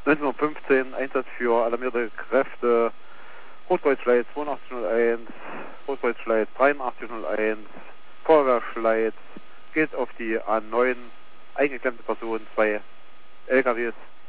19:15 Einsatz für alarmierte Kräfte, Rotkreuzschleiz 8201, Rotkreuzschleiz 8301, Feuerwehrschleiz, geht auf die A9, eingeklemmte Person, 2 LKWs.